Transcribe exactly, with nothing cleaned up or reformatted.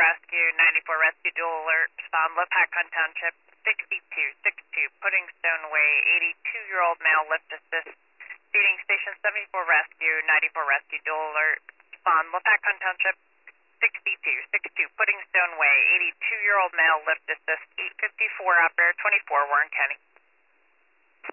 Rescue, ninety-four Rescue Dual Alert, respond Lipac Hunt Township, sixty-two, sixty-two, Pudding Stone Way, eighty-two-year-old male, lift assist, feeding station seventy-four Rescue, ninety-four Rescue Dual Alert, respond Lipac Hunt Township, sixty-two, sixty-two, Pudding Stone Way, eighty-two-year-old male, lift assist, eight fifty-four, operator twenty-four, Warren County.